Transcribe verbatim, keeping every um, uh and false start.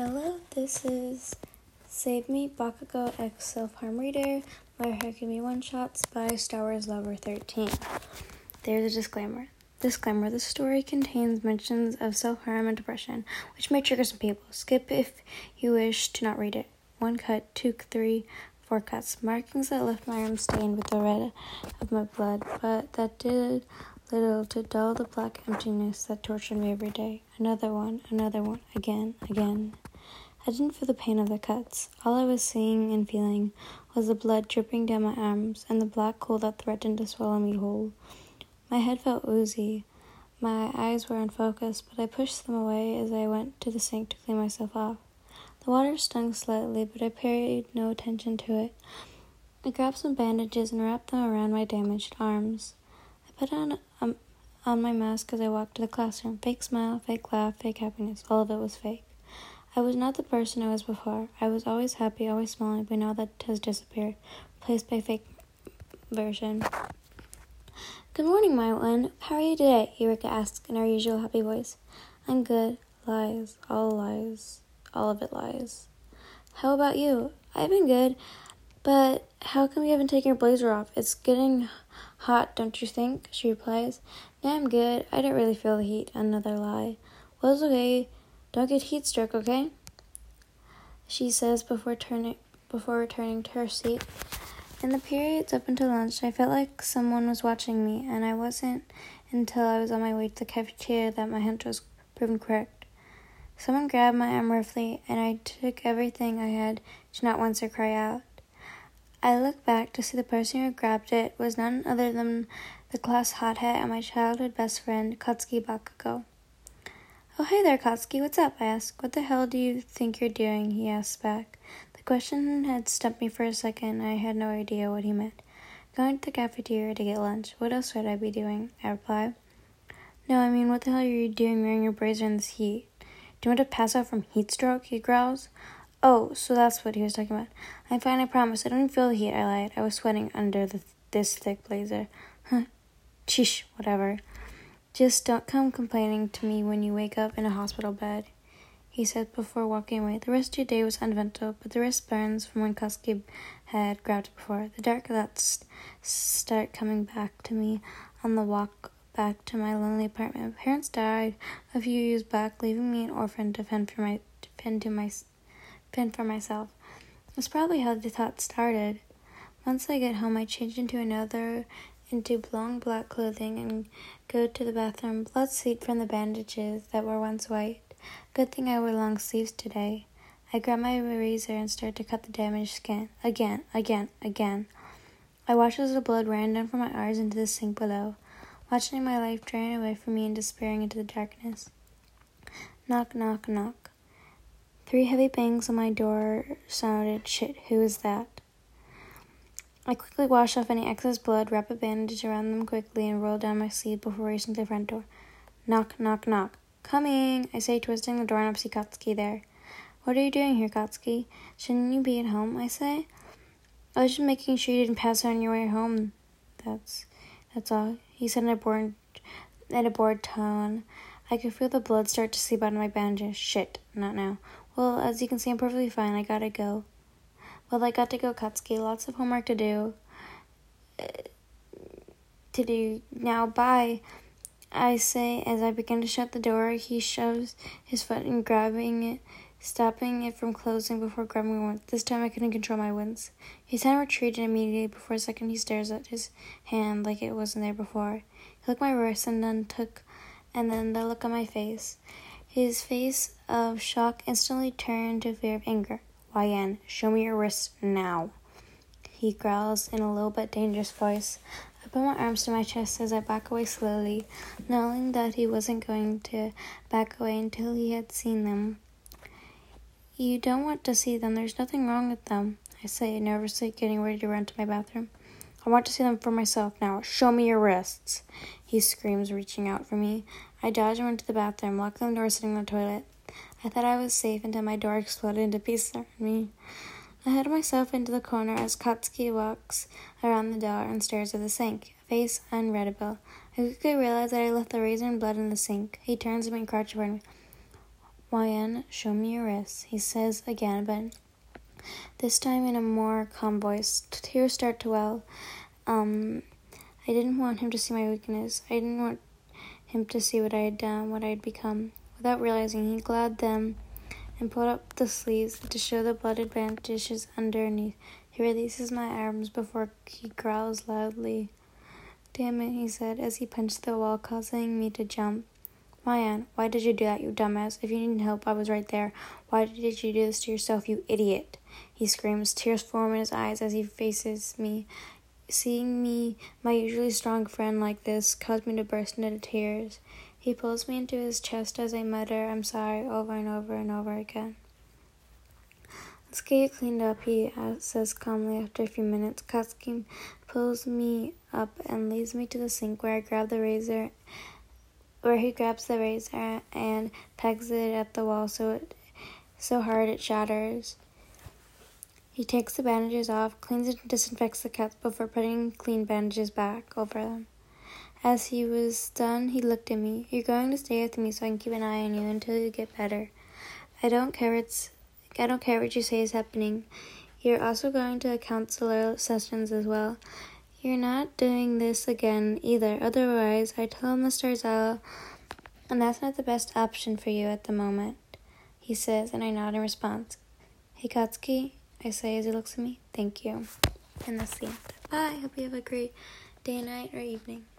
Hello, this is Save Me, Bakugo X Self-Harm Reader, My Hercules One-Shots by Star Wars Lover thirteen. There's a disclaimer. Disclaimer, this story contains mentions of self-harm and depression, which may trigger some people. Skip if you wish to not read it. One cut, two, three, four cuts. Markings that left my arm stained with the red of my blood, but that did little to dull the black emptiness that tortured me every day. Another one, another one, again, again. I didn't feel the pain of the cuts. All I was seeing and feeling was the blood dripping down my arms and the black hole that threatened to swallow me whole. My head felt woozy. My eyes were unfocused, but I pushed them away as I went to the sink to clean myself off. The water stung slightly, but I paid no attention to it. I grabbed some bandages and wrapped them around my damaged arms. I put on um, on my mask as I walked to the classroom. Fake smile, fake laugh, fake happiness. All of it was fake. I was not the person I was before. I was always happy, always smiling, but now that has disappeared, replaced by a fake version. Good morning, my one. How are you today? Eureka asked in her usual happy voice. I'm good. Lies. All lies. All of it lies. How about you? I've been good, but how come you haven't taken your blazer off? It's getting hot, don't you think? She replies. Yeah, I'm good. I don't really feel the heat. Another lie. Well, it's okay. Don't get heat stroke, okay? She says before turning before returning to her seat. In the periods up until lunch, I felt like someone was watching me, and I wasn't until I was on my way to the cafeteria that my hunch was proven correct. Someone grabbed my arm roughly, and I took everything I had to not once or cry out. I looked back to see the person who grabbed it was none other than the class hothead and my childhood best friend, Katsuki Bakugo. Oh, hey there, Katsuki. What's up? I asked. What the hell do you think you're doing? He asked back. The question had stumped me for a second, and I had no idea what he meant. Going to the cafeteria to get lunch. What else would I be doing? I replied. No, I mean, what the hell are you doing wearing your blazer in this heat? Do you want to pass out from heat stroke? He growls. Oh, so that's what he was talking about. I'm fine, I promise. I don't even feel the heat, I lied. I was sweating under the, this thick blazer. Huh. Sheesh, whatever. Just don't come complaining to me when you wake up in a hospital bed, he said before walking away. The rest of your day was uneventful, but the wrist burns from when Katsuki had grabbed it before. The dark thoughts start coming back to me on the walk back to my lonely apartment. My parents died a few years back, leaving me an orphan to fend for my to fend to my fend for myself. That's probably how the thought started. Once I get home, I change into another into long black clothing and go to the bathroom. Blood seeped from the bandages that were once white. Good thing I wear long sleeves today. I grab my razor and start to cut the damaged skin. Again, again, again. I watch as the blood ran down from my eyes into the sink below, watching my life drain away from me and disappearing into the darkness. Knock, knock, knock. Three heavy bangs on my door sounded. Shit, who is that? I quickly wash off any excess blood, wrap a bandage around them quickly, and roll down my sleeve before racing to the front door. Knock, knock, knock. Coming, I say, twisting the doorknob to see Katsuki there. What are you doing here, Katsuki? Shouldn't you be at home, I say? I was just making sure you didn't pass out on your way home. That's that's all, he said in a bored, in a bored tone. I could feel the blood start to seep out of my bandages. Shit, not now. Well, as you can see, I'm perfectly fine. I gotta go. Well, I got to go, Katsuki. Lots of homework to do. Uh, to do. Now, bye, I say as I begin to shut the door. He shoves his foot in, grabbing it, stopping it from closing before grabbing me once. This time I couldn't control my wince. His hand retreated immediately. Before a second, he stares at his hand like it wasn't there before. He looked at my wrist and then took, and then the look on my face. His face of shock instantly turned to fear of anger. Y N, show me your wrists now, he growls in a low but dangerous voice. I put my arms to my chest as I back away slowly, knowing that he wasn't going to back away until he had seen them. You don't want to see them. There's nothing wrong with them, I say, nervously getting ready to run to my bathroom. I want to see them for myself now. Show me your wrists, he screams, reaching out for me. I dodge and run to the bathroom, locking the door, sitting on the toilet. I thought I was safe until my door exploded into pieces around me. I hid myself into the corner as Katsuki walks around the door and stares at the sink, face unreadable. I quickly realize that I left the razor and blood in the sink. He turns to me and crouches over me. Ryan, show me your wrists, he says again, but this time in a more calm voice. Tears start to well. Um, I didn't want him to see my weakness. I didn't want him to see what I had done, what I had become. Without realizing, he glared them and pulled up the sleeves to show the blooded bandages underneath. He releases my arms before he growls loudly. Damn it, he said as he punched the wall, causing me to jump. Ryan, why did you do that, you dumbass? If you needed help, I was right there. Why did you do this to yourself, you idiot? He screams, tears form in his eyes as he faces me. Seeing me, my usually strong friend, like this caused me to burst into tears. He pulls me into his chest as I mutter, I'm sorry, over and over and over again. Let's get you cleaned up, he says calmly after a few minutes. Katsuki pulls me up and leads me to the sink where I grab the razor where he grabs the razor and pegs it at the wall so it, so hard it shatters. He takes the bandages off, cleans and disinfects the cuts before putting clean bandages back over them. As he was done, he looked at me. You're going to stay with me so I can keep an eye on you until you get better. I don't care it's I don't care what you say is happening. You're also going to counselor sessions as well. You're not doing this again either. Otherwise, I tell Mister Zala, and that's not the best option for you at the moment, he says, and I nod in response. Hey, Katsuki, I say as he looks at me. Thank you. And that's the end. Bye. Hope you have a great day, night, or evening.